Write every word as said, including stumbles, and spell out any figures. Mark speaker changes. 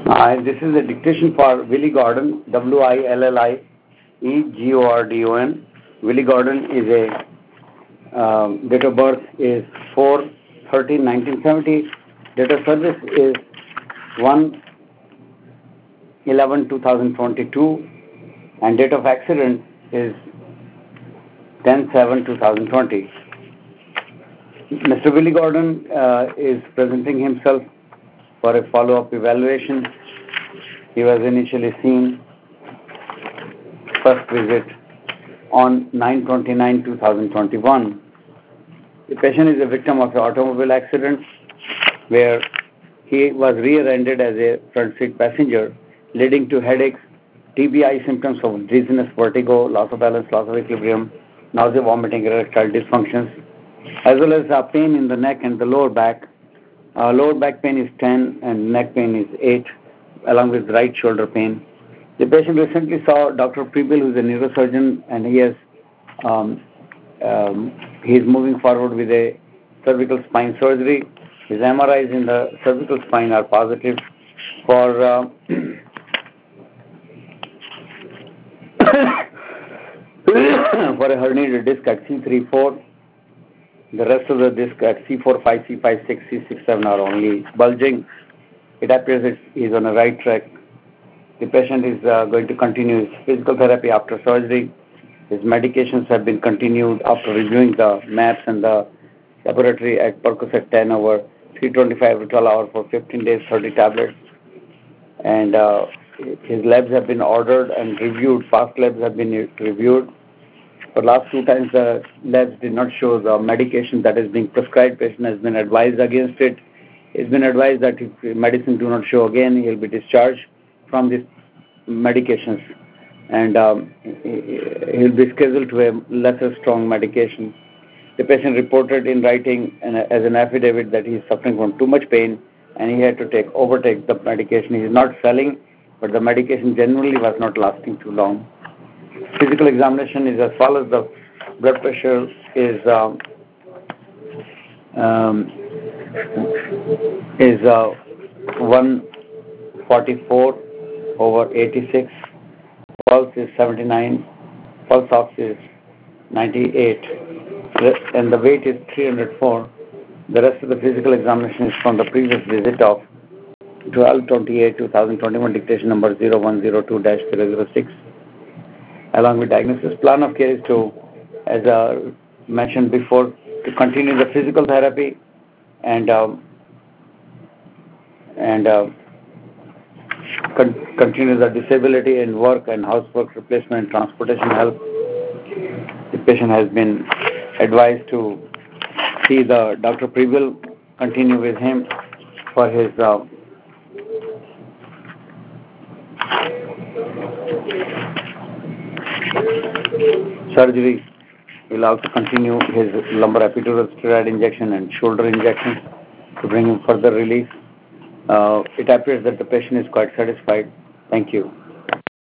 Speaker 1: Uh, this is a dictation for Willie Gordon, W I L L I E G O R D O N. Willie Gordon is a um, date of birth is four thirteen nineteen seventy. Date of service is one eleven two thousand twenty-two, and date of accident is ten seven two thousand twenty. Mister Willie Gordon uh, is presenting himself for a follow-up evaluation. He was initially seen first visit on nine twenty-nine two thousand twenty-one. The patient is a victim of an automobile accident where he was rear-ended as a front seat passenger, leading to headaches, T B I symptoms of dizziness, vertigo, loss of balance, loss of equilibrium, nausea, vomiting, erectile dysfunctions, as well as uh, pain in the neck and the lower back. Uh, lower back pain is ten and neck pain is eight, along with right shoulder pain. The patient recently saw Doctor Prebil, who is a neurosurgeon, and he has um, um, he is moving forward with a cervical spine surgery. His M R Is in the cervical spine are positive for uh, for a herniated disc at C three four. The rest of the disc at C four five, C five six, C six seven are only bulging. It appears that he is on a right track. The patient is uh, going to continue his physical therapy after surgery. His medications have been continued after reviewing the maps and the laboratory at Percocet ten over three twenty-five ritual hour for fifteen days, thirty tablets. And uh, his labs have been ordered and reviewed. Past labs have been reviewed. For last two times, the labs did not show the medication that is being prescribed. Patient has been advised against it. He's been advised that if medicine do not show again, he will be discharged from these medications, and um, he will be scheduled to a lesser strong medication. The patient reported in writing an, as an affidavit that he is suffering from too much pain, and he had to take overtake the medication. He is not selling, but the medication generally was not lasting too long. Physical examination is as follows. The blood pressure is um, um, is uh, one forty-four over eighty-six. Pulse is seventy-nine. Pulse ox is ninety-eight, and the weight is three hundred four. The rest of the physical examination is from the previous visit of twelve twenty-eight two thousand twenty-one, dictation number zero one zero two dash zero zero six. Along with diagnosis, plan of care is to, as uh, mentioned before, to continue the physical therapy and um, and uh, con- continue the disability in work and housework replacement and transportation help. The patient has been advised to see the Doctor Prebil, continue with him for his uh, surgery. He will also continue his lumbar epidural steroid injection and shoulder injections to bring him further relief. Uh, it appears that the patient is quite satisfied. Thank you.